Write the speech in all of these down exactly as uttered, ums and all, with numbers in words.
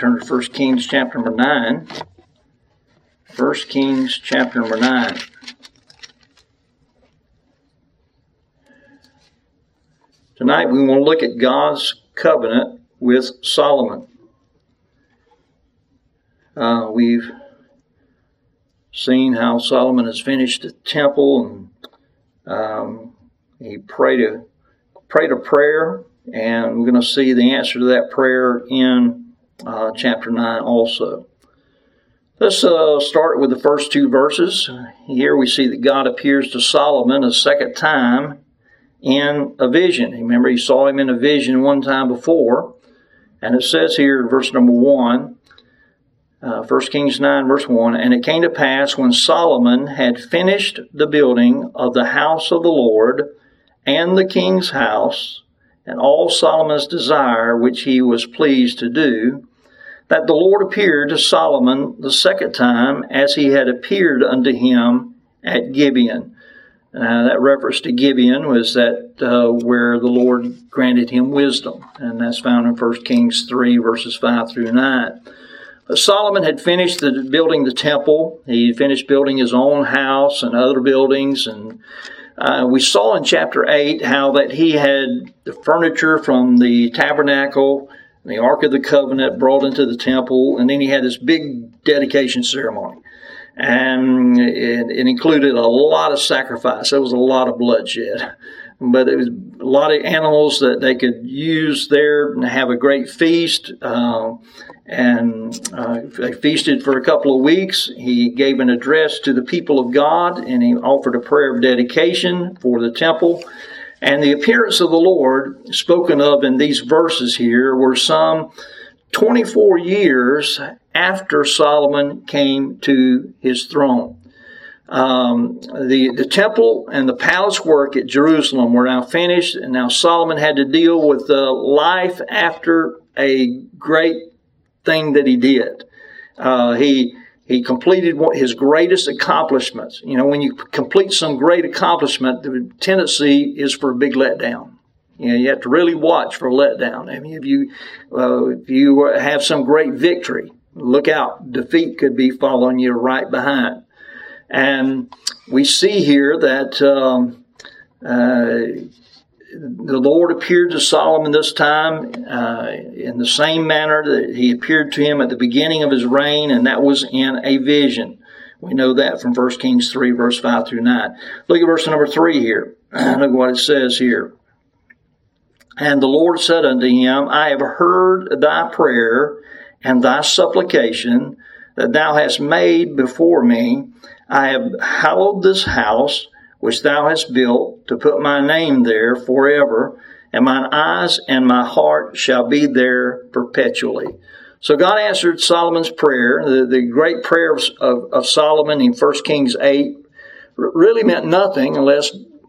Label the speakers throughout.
Speaker 1: turn to First Kings chapter number nine. First Kings chapter number nine. Tonight we want to look at God's covenant with Solomon. Uh, we've seen how Solomon has finished the temple, and um, he prayed a, prayed a prayer, and we're going to see the answer to that prayer in uh, chapter nine also. Let's uh, start with the first two verses. Here we see that God appears to Solomon a second time in a vision. Remember, he saw him in a vision one time before. And it says here in verse number one, uh, First Kings nine, verse one, "And it came to pass when Solomon had finished the building of the house of the Lord and the king's house, and all Solomon's desire which he was pleased to do, that the Lord appeared to Solomon the second time as he had appeared unto him at Gibeon." Uh, that reference to Gibeon was that uh, where the Lord granted him wisdom, and that's found in First Kings three, verses five through nine. But Solomon had finished the, building the temple. He had finished building his own house and other buildings, and uh, we saw in chapter eight how that he had the furniture from the tabernacle, the Ark of the Covenant brought into the temple, and then he had this big dedication ceremony. And it, it included a lot of sacrifice. There was a lot of bloodshed. But it was a lot of animals that they could use there and have a great feast. Uh, and uh, they feasted for a couple of weeks. He gave an address to the people of God, and he offered a prayer of dedication for the temple. And the appearance of the Lord, spoken of in these verses here, were some twenty-four years after Solomon came to his throne. Um, the, the temple and the palace work at Jerusalem were now finished, and now Solomon had to deal with the life after a great thing that he did. Uh, he he completed his greatest accomplishments. You know, when you complete some great accomplishment, the tendency is for a big letdown. You know, you have to really watch for a letdown. I mean, if you uh, if you have some great victory, look out. Defeat could be following you right behind. And we see here that um, uh, the Lord appeared to Solomon this time uh, in the same manner that he appeared to him at the beginning of his reign, and that was in a vision. We know that from First Kings three, verse five through nine. Look at verse number three here. Look what it says here. "And the Lord said unto him, I have heard thy prayer and thy supplication that thou hast made before me. I have hallowed this house which thou hast built to put my name there forever, and mine eyes and my heart shall be there perpetually." So God answered Solomon's prayer. The, the great prayer of, of, of Solomon in First Kings eight really meant nothing unless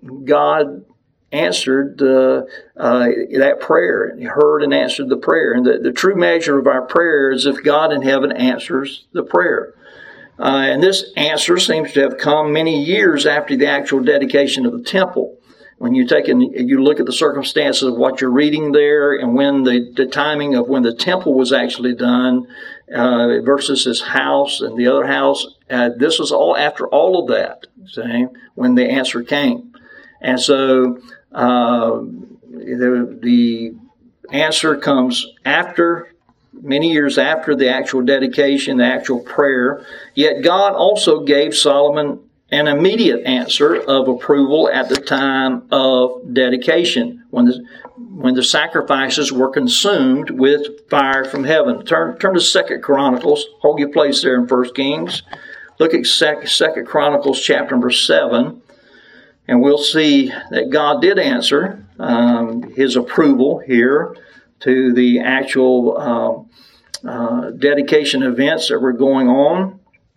Speaker 1: God answered uh, uh, that prayer. He heard and answered the prayer. And the, the true measure of our prayer is if God in heaven answers the prayer. Uh, and this answer seems to have come many years after the actual dedication of the temple. When you take and you look at the circumstances of what you're reading there and when the, the timing of when the temple was actually done uh, versus his house and the other house, uh, this was all after all of that, see, when the answer came. And so uh, the, the answer comes after, many years after the actual dedication, the actual prayer. Yet God also gave Solomon an immediate answer of approval at the time of dedication, when the, when the sacrifices were consumed with fire from heaven. Turn, turn to Second Chronicles. Hold your place there in First Kings. Look at Second Chronicles chapter number seven. And we'll see that God did answer um, his approval here to the actual uh, uh, dedication events that were going on.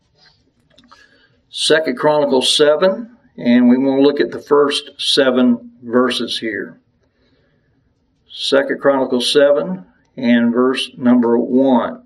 Speaker 1: Second Chronicles seven, and we want to look at the first seven verses here. Second Chronicles seven and verse number one.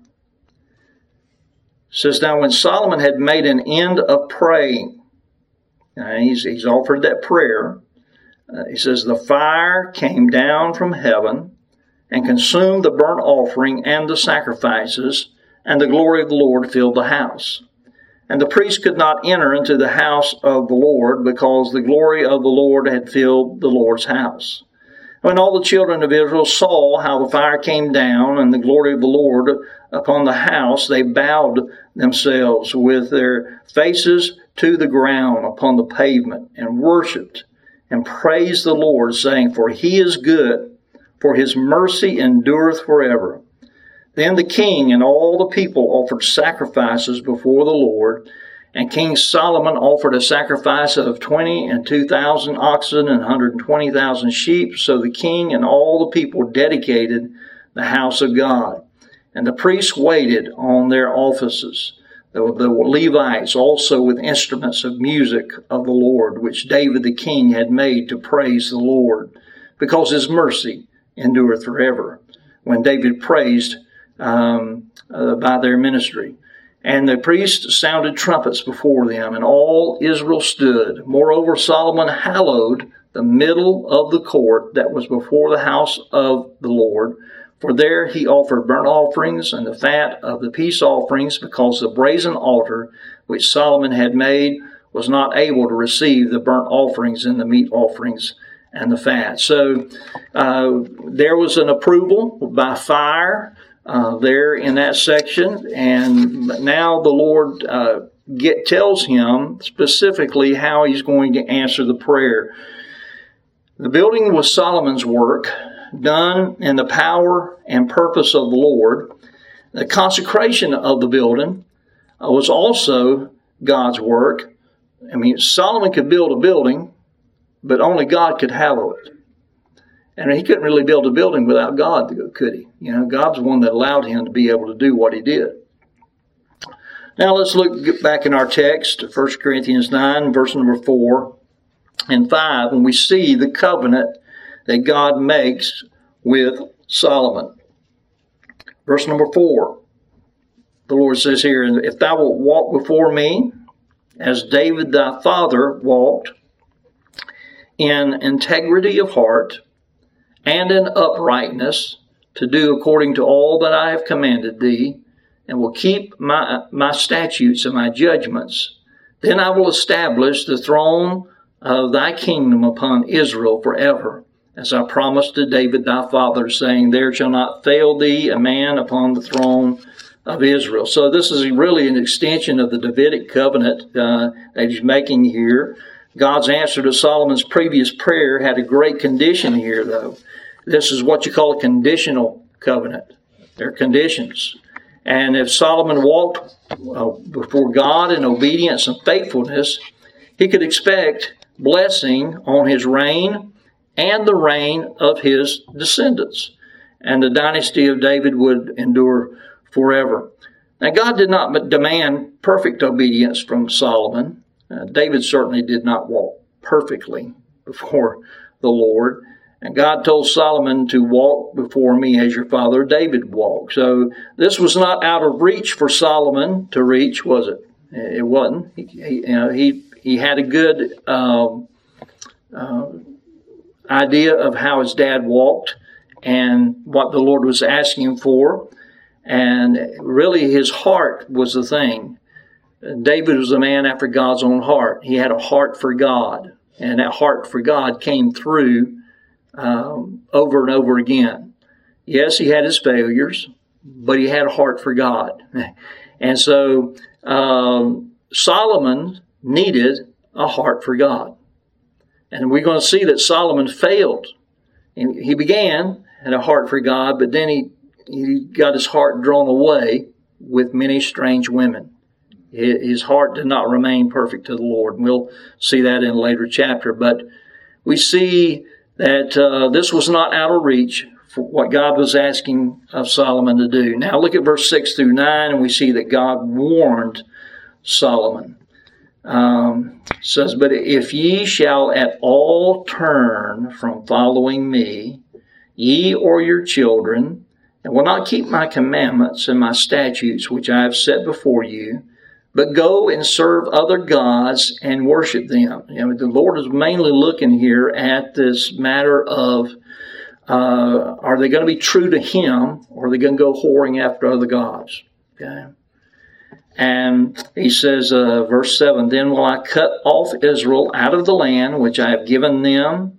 Speaker 1: It says, "Now when Solomon had made an end of praying," now he's, he's offered that prayer. Uh, he says, "The fire came down from heaven and consumed the burnt offering and the sacrifices, and the glory of the Lord filled the house. And the priest could not enter into the house of the Lord, because the glory of the Lord had filled the Lord's house. When all the children of Israel saw how the fire came down and the glory of the Lord upon the house, they bowed themselves with their faces to the ground upon the pavement, and worshipped and praised the Lord, saying, For he is good, for his mercy endureth forever. Then the king and all the people offered sacrifices before the Lord, and King Solomon offered a sacrifice of twenty and two thousand oxen and one hundred and twenty thousand sheep. So the king and all the people dedicated the house of God. And the priests waited on their offices, the, the Levites also with instruments of music of the Lord, which David the king had made to praise the Lord, because his mercy endureth forever, when David praised um, uh, by their ministry. And the priests sounded trumpets before them, and all Israel stood. Moreover, Solomon hallowed the middle of the court that was before the house of the Lord, for there he offered burnt offerings and the fat of the peace offerings, because the brazen altar which Solomon had made was not able to receive the burnt offerings and the meat offerings and the fat. So uh, there was an approval by fire uh, there in that section, and now the Lord uh, get, tells him specifically how he's going to answer the prayer. The building was Solomon's work, done in the power and purpose of the Lord. The consecration of the building uh, was also God's work. I mean, Solomon could build a building, but only God could hallow it. And he couldn't really build a building without God, could he? You know, God's the one that allowed him to be able to do what he did. Now let's look get back in our text, First Corinthians nine, verse number four and five, and we see the covenant that God makes with Solomon. Verse number four, the Lord says here, If thou wilt walk before me, as David thy father walked, in integrity of heart and in uprightness, to do according to all that I have commanded thee, and will keep my, my statutes and my judgments, then I will establish the throne of thy kingdom upon Israel forever, as I promised to David thy father, saying, There shall not fail thee a man upon the throne of Israel. So this is really an extension of the Davidic covenant uh, that he's making here. God's answer to Solomon's previous prayer had a great condition here, though. This is what you call a conditional covenant. There are conditions. And if Solomon walked uh, before God in obedience and faithfulness, he could expect blessing on his reign and the reign of his descendants. And the dynasty of David would endure forever. Now, God did not demand perfect obedience from Solomon. Uh, David certainly did not walk perfectly before the Lord. And God told Solomon to walk before me as your father David walked. So this was not out of reach for Solomon to reach, was it? It wasn't. He, he, you know, he, he had a good um, uh, idea of how his dad walked and what the Lord was asking him for. And really his heart was the thing. David was a man after God's own heart. He had a heart for God. And that heart for God came through um, over and over again. Yes, he had his failures, but he had a heart for God. And so um, Solomon needed a heart for God. And we're going to see that Solomon failed. And he began, had a heart for God, but then he, he got his heart drawn away with many strange women. His heart did not remain perfect to the Lord. And we'll see that in a later chapter. But we see that uh, this was not out of reach for what God was asking of Solomon to do. Now look at verse six through nine, and we see that God warned Solomon. Um, it says, But if ye shall at all turn from following me, ye or your children, and will not keep my commandments and my statutes which I have set before you, but go and serve other gods and worship them. You know, the Lord is mainly looking here at this matter of Uh, are they going to be true to him, or are they going to go whoring after other gods? Okay. And he says, uh, verse seven, then will I cut off Israel out of the land which I have given them,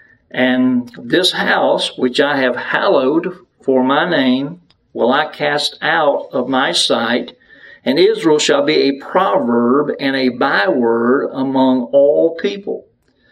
Speaker 1: and this house which I have hallowed for my name will I cast out of my sight, and Israel shall be a proverb and a byword among all people.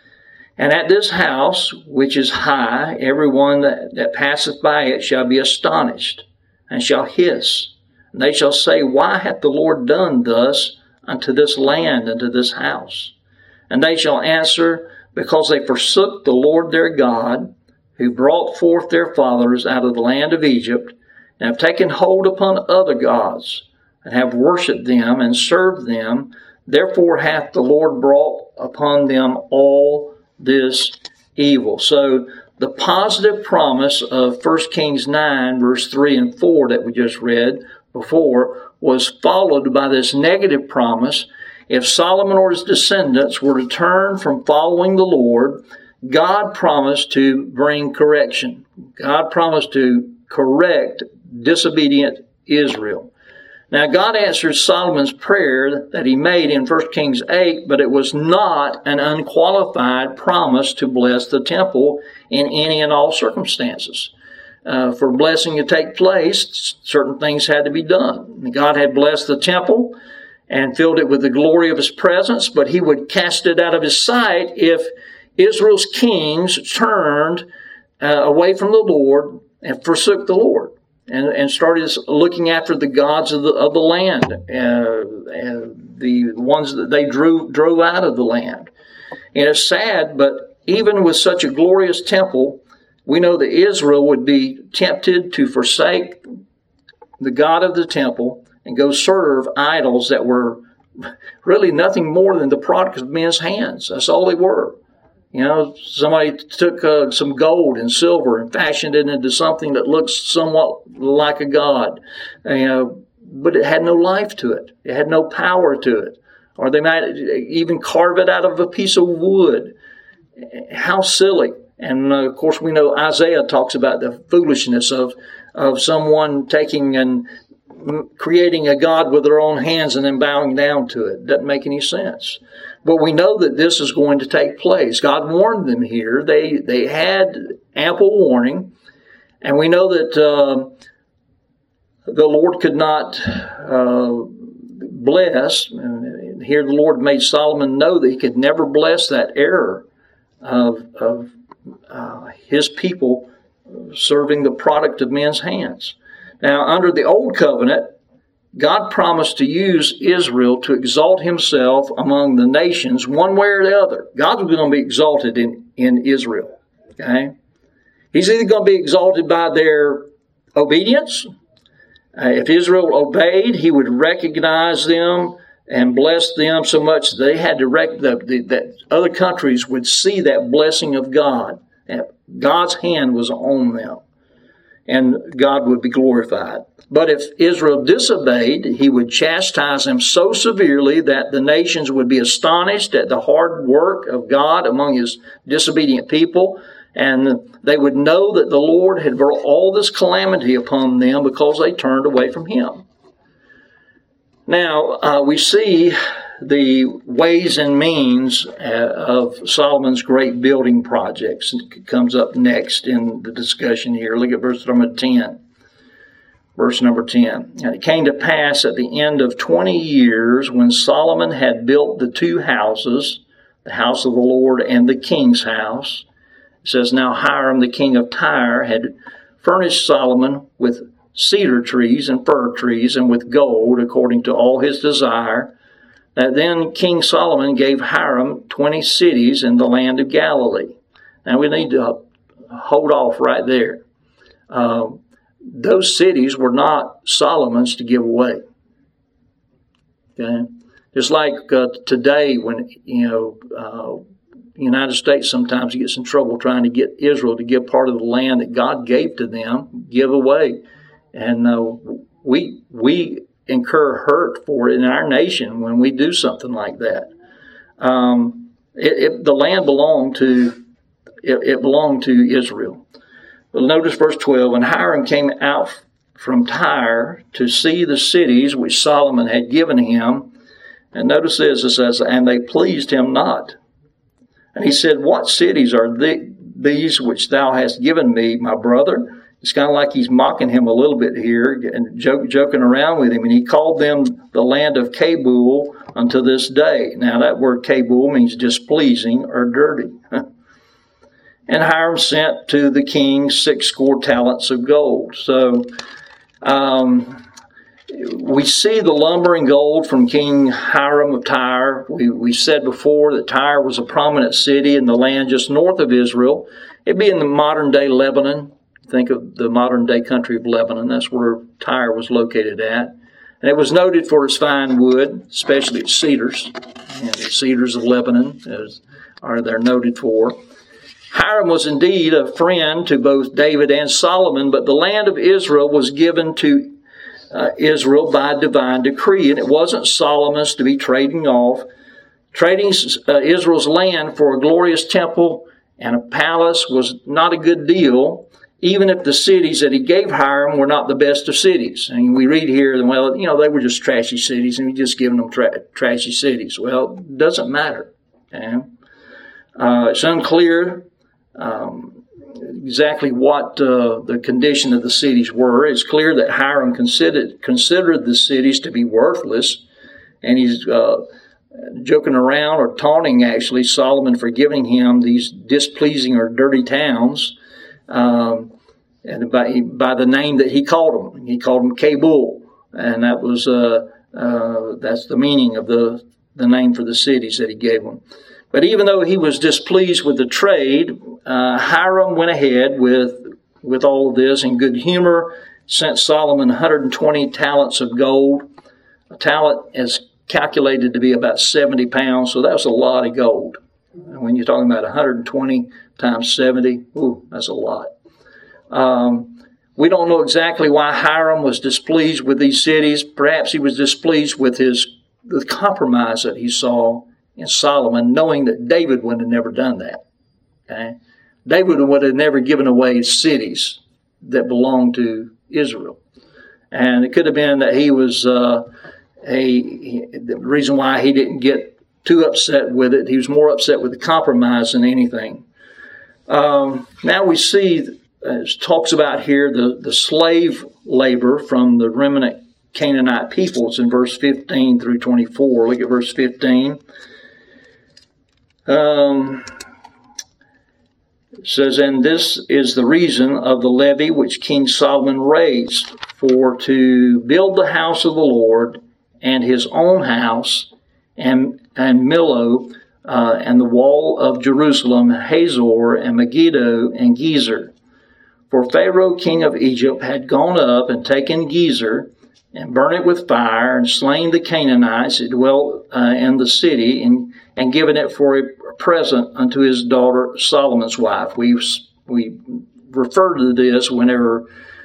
Speaker 1: And at this house, which is high, every one that, that passeth by it shall be astonished, and shall hiss. And they shall say, why hath the Lord done thus unto this land and to this house? And they shall answer, because they forsook the Lord their God, who brought forth their fathers out of the land of Egypt, and have taken hold upon other gods, and have worshipped them and served them. Therefore hath the Lord brought upon them all this evil. So the positive promise of First Kings nine, verse three and four that we just read before was followed by this negative promise. If Solomon or his descendants were to turn from following the Lord, God promised to bring correction. God promised to correct disobedient Israel. Now, God answered Solomon's prayer that he made in First Kings eight, but it was not an unqualified promise to bless the temple in any and all circumstances. Uh, for blessing to take place, certain things had to be done. God had blessed the temple and filled it with the glory of his presence, but he would cast it out of his sight if Israel's kings turned uh, away from the Lord and forsook the Lord. And, and started looking after the gods of the of the land, uh, and the ones that they drew drove out of the land. And it's sad, but even with such a glorious temple, we know that Israel would be tempted to forsake the God of the temple and go serve idols that were really nothing more than the product of men's hands. That's all they were. You know, somebody took uh, some gold and silver and fashioned it into something that looks somewhat like a god, you know, but it had no life to it. It had no power to it. Or they might even carve it out of a piece of wood. How silly. And, uh, of course, we know Isaiah talks about the foolishness of, of someone taking and creating a god with their own hands and then bowing down to it. Doesn't make any sense. But we know that this is going to take place. God warned them here. They they had ample warning. And we know that uh, the Lord could not uh, bless. And here the Lord made Solomon know that he could never bless that error of, of uh, his people serving the product of men's hands. Now, under the Old Covenant, God promised to use Israel to exalt himself among the nations one way or the other. God was going to be exalted in, in Israel. Okay? He's either going to be exalted by their obedience. Uh, if Israel obeyed, he would recognize them and bless them so much that they had to rec- the, the, that other countries would see that blessing of God. That God's hand was on them. And God would be glorified. But if Israel disobeyed, he would chastise them so severely that the nations would be astonished at the hard work of God among his disobedient people, and they would know that the Lord had brought all this calamity upon them because they turned away from him. Now, uh, we see the ways and means uh, of Solomon's great building projects. It comes up next in the discussion here. Look at verse number ten. Verse number ten. And it came to pass at the end of twenty years, when Solomon had built the two houses, the house of the Lord and the king's house. It says, now Hiram the king of Tyre had furnished Solomon with cedar trees and fir trees and with gold, according to all his desire. That then King Solomon gave Hiram twenty cities in the land of Galilee. Now we need to hold off right there. Uh, those cities were not Solomon's to give away. Okay, just like uh, today, when you know uh, the United States sometimes gets in trouble trying to get Israel to give part of the land that God gave to them, give away, and uh, we we. incur hurt for it in our nation when we do something like that. Um, it, it, the land belonged to it, it belonged to Israel. But notice verse twelve, and Hiram came out from Tyre to see the cities which Solomon had given him. And notice this, it says, and they pleased him not. And he said, what cities are the, these which thou hast given me, my brother? It's kind of like he's mocking him a little bit here and joke, joking around with him. And he called them the land of Cabul unto this day. Now that word Cabul means displeasing or dirty. And Hiram sent to the king six score talents of gold. So um, we see the lumber and gold from King Hiram of Tyre. We, we said before that Tyre was a prominent city in the land just north of Israel. It'd be in the modern-day Lebanon. Think of the modern-day country of Lebanon. That's where Tyre was located at. And it was noted for its fine wood, especially its cedars. And the cedars of Lebanon is, are they're noted for. Hiram was indeed a friend to both David and Solomon, but the land of Israel was given to uh, Israel by divine decree, and it wasn't Solomon's to be trading off. Trading uh, Israel's land for a glorious temple and a palace was not a good deal, even if the cities that he gave Hiram were not the best of cities. And we read here, well, you know, they were just trashy cities, and he's just giving them tra- trashy cities. Well, it doesn't matter. Okay? Uh, it's unclear Um, exactly what uh, the condition of the cities were. It's clear that Hiram considered considered the cities to be worthless, and he's uh, joking around or taunting actually Solomon for giving him these displeasing or dirty towns, um, and by by the name that he called them. He called them Cabul, and that was uh, uh, that's the meaning of the the name for the cities that he gave them. But even though he was displeased with the trade, uh, Hiram went ahead with with all of this in good humor, sent Solomon one hundred twenty talents of gold. A talent is calculated to be about seventy pounds, so that's a lot of gold. And when you're talking about one hundred twenty times seventy, ooh, that's a lot. Um, we don't know exactly why Hiram was displeased with these cities. Perhaps he was displeased with his the compromise that he saw in Solomon, knowing that David would have never done that. Okay? David would have never given away cities that belonged to Israel. And it could have been that he was uh, a the reason why he didn't get too upset with it. He was more upset with the compromise than anything. Um, now we see, as it talks about here, the, the slave labor from the remnant Canaanite peoples in verse fifteen through twenty-four. Look at verse fifteen. Um, it says, and this is the reason of the levy which King Solomon raised for to build the house of the Lord and his own house and and Millo uh, and the wall of Jerusalem, Hazor and Megiddo and Gezer. For Pharaoh king of Egypt had gone up and taken Gezer and burnt it with fire and slain the Canaanites that dwelt uh, in the city and and given it for a present unto his daughter Solomon's wife. We we refer to this whenever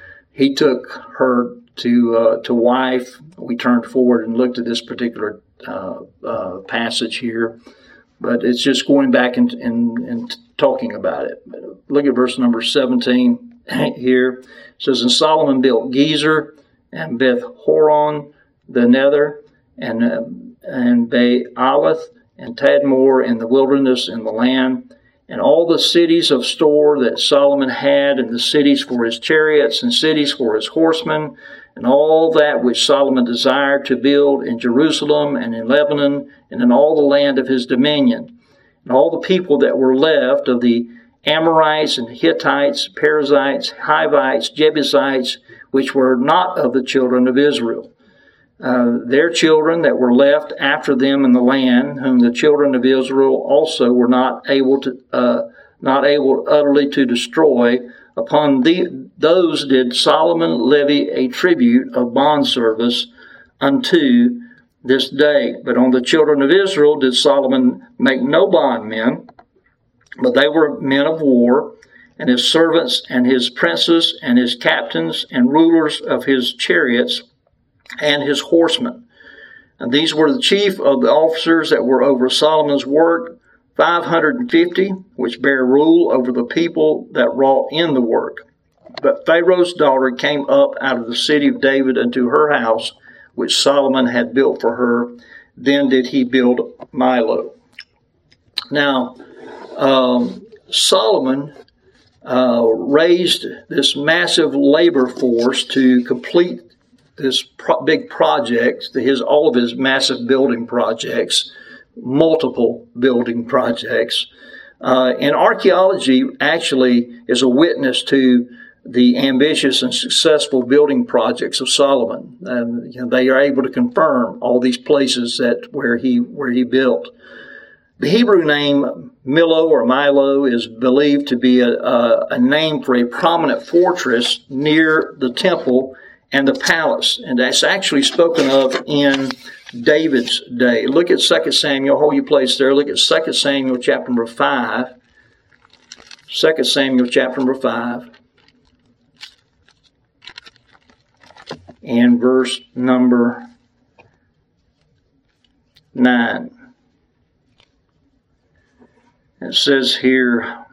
Speaker 1: he took her to uh, to wife. We turned forward and looked at this particular uh, uh, passage here, but it's just going back and, and, and talking about it. Look at verse number seventeen here. It says, and Solomon built Gezer and Beth Horon, the nether, and uh, and Baalath, and Tadmor in the wilderness in the land, and all the cities of store that Solomon had, and the cities for his chariots, and cities for his horsemen, and all that which Solomon desired to build in Jerusalem and in Lebanon, and in all the land of his dominion, and all the people that were left of the Amorites and Hittites, Perizzites, Hivites, Jebusites, which were not of the children of Israel. Uh, their children that were left after them in the land, whom the children of Israel also were not able to, uh, not able utterly to destroy, upon the, those did Solomon levy a tribute of bondservice unto this day. But on the children of Israel did Solomon make no bondmen, but they were men of war, and his servants and his princes and his captains and rulers of his chariots and his horsemen. And these were the chief of the officers that were over Solomon's work, five hundred fifty, which bare rule over the people that wrought in the work. But Pharaoh's daughter came up out of the city of David unto her house, which Solomon had built for her. Then did he build Milo. Now, um, Solomon uh, raised this massive labor force to complete this pro- big project, his all of his massive building projects, multiple building projects. Uh, and archaeology actually is a witness to the ambitious and successful building projects of Solomon. And you know, they are able to confirm all these places that where he where he built. The Hebrew name Milo or Milo is believed to be a, a, a name for a prominent fortress near the temple and the palace. And that's actually spoken of in David's day. Look at Second Samuel, hold your place there. Look at Second Samuel chapter number five. Second Samuel chapter number five. And verse number nine. It says here,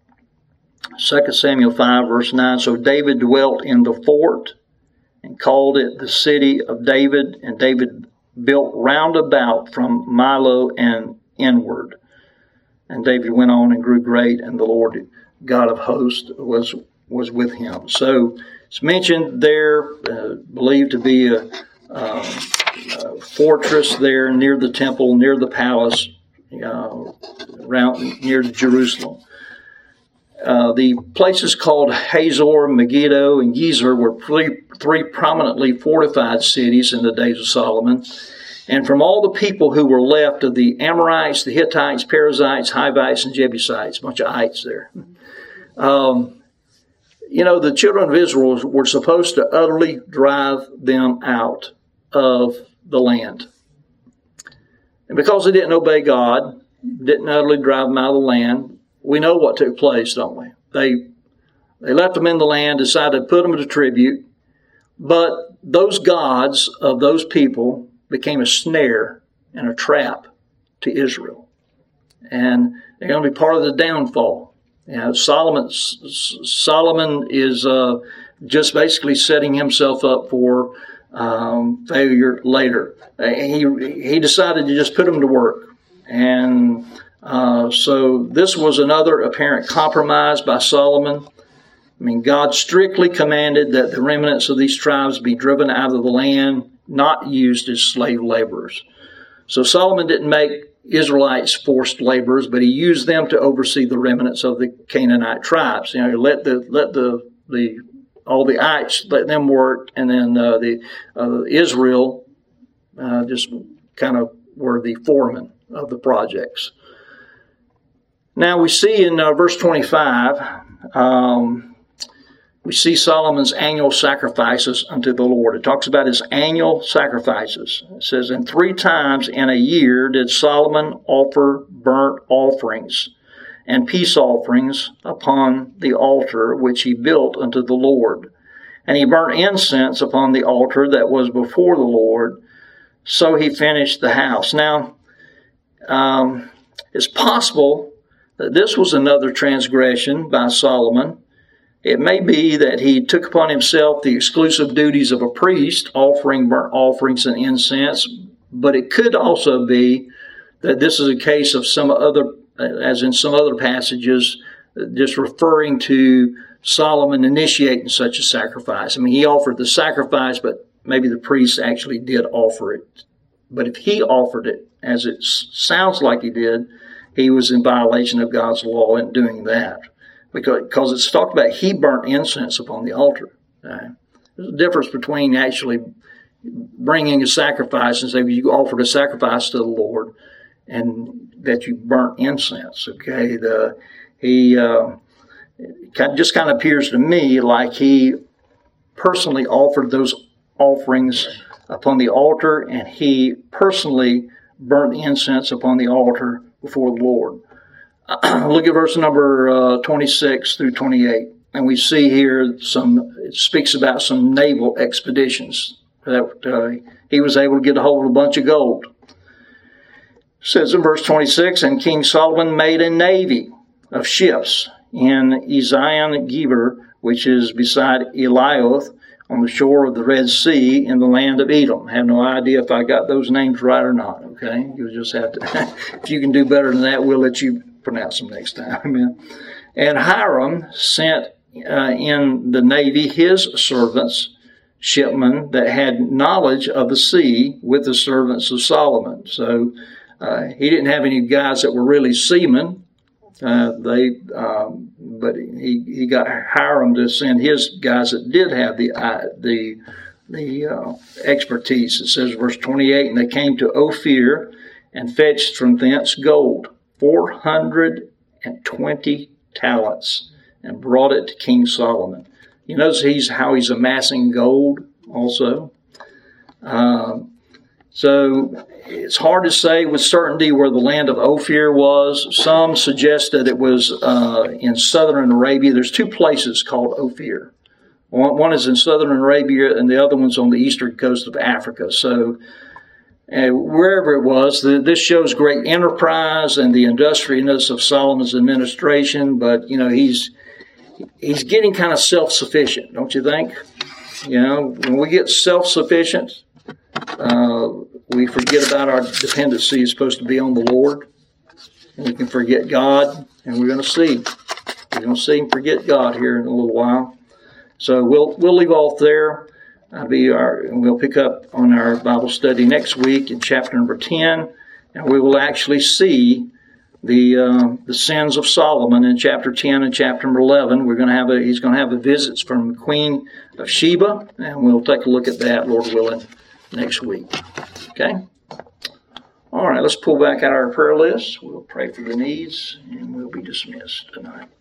Speaker 1: Second Samuel five, verse nine, so David dwelt in the fort and called it the city of David, and David built round about from Milo and inward. And David went on and grew great, and the Lord God of hosts was was with him. So it's mentioned there, uh, believed to be a, um, a fortress there near the temple, near the palace, uh, around near Jerusalem. Uh, the places called Hazor, Megiddo, and Gezer were three, three prominently fortified cities in the days of Solomon. And from all the people who were left of the Amorites, the Hittites, Perizzites, Hivites, and Jebusites, a bunch of ites there. Um, you know, the children of Israel were supposed to utterly drive them out of the land. And because they didn't obey God, didn't utterly drive them out of the land, we know what took place, don't we? They they left them in the land, decided to put them to tribute, but those gods of those people became a snare and a trap to Israel. And they're going to be part of the downfall. You know, Solomon, Solomon is uh, just basically setting himself up for um, failure later. He, he decided to just put them to work. And uh, so this was another apparent compromise by Solomon. I mean, God strictly commanded that the remnants of these tribes be driven out of the land, not used as slave laborers. So Solomon didn't make Israelites forced laborers, but he used them to oversee the remnants of the Canaanite tribes. You know, let the let the the all the ites let them work, and then uh, the uh, Israel uh, just kind of were the foremen of the projects. Now we see in uh, verse twenty-five. Um, We see Solomon's annual sacrifices unto the Lord. It talks about his annual sacrifices. It says, and three times in a year did Solomon offer burnt offerings and peace offerings upon the altar which he built unto the Lord. And he burnt incense upon the altar that was before the Lord. So he finished the house. Now, um, it's possible that this was another transgression by Solomon. It may be that he took upon himself the exclusive duties of a priest, offering burnt offerings and incense, but it could also be that this is a case of some other, as in some other passages, just referring to Solomon initiating such a sacrifice. I mean, he offered the sacrifice, but maybe the priest actually did offer it. But if he offered it, as it sounds like he did, he was in violation of God's law in doing that. Because, because it's talked about he burnt incense upon the altar. Right? There's a difference between actually bringing a sacrifice and saying you offered a sacrifice to the Lord and that you burnt incense. Okay, the he uh, it just kind of appears to me like he personally offered those offerings upon the altar, and he personally burnt the incense upon the altar before the Lord. Look at verse number uh, twenty-six through twenty-eight. And we see here some, it speaks about some naval expeditions that uh, he was able to get a hold of a bunch of gold. It says in verse twenty-six, and King Solomon made a navy of ships in Ezion Geber, which is beside Elioth, on the shore of the Red Sea in the land of Edom. I have no idea if I got those names right or not, okay? You'll just have to, if you can do better than that, we'll let you pronounce them next time, amen. And Hiram sent uh, in the navy his servants, shipmen that had knowledge of the sea with the servants of Solomon. So uh, he didn't have any guys that were really seamen. Uh, they, um, but he, he got Hiram to send his guys that did have the uh, the the uh, expertise. It says, verse twenty-eight, and they came to Ophir and fetched from thence gold, four hundred and twenty talents, and brought it to King Solomon. You notice he's how he's amassing gold also. Um, So it's hard to say with certainty where the land of Ophir was. Some suggest that it was uh, in southern Arabia. There's two places called Ophir. One, one is in southern Arabia, and the other one's on the eastern coast of Africa. So uh, wherever it was, the, this shows great enterprise and the industriousness of Solomon's administration. But you know, he's he's getting kind of self-sufficient, don't you think? You know, when we get self-sufficient, Uh, we forget about our dependency is supposed to be on the Lord. And we can forget God, and we're going to see. We're going to see and forget God here in a little while. So we'll we'll leave off there. I'll be our, and we'll pick up on our Bible study next week in chapter number ten, and we will actually see the uh, the sins of Solomon in chapter ten and chapter number eleven. We're going to have a he's going to have a visits from the Queen of Sheba, and we'll take a look at that, Lord willing, next week. Okay? All right, let's pull back out our prayer list. We'll pray for the needs, and we'll be dismissed tonight.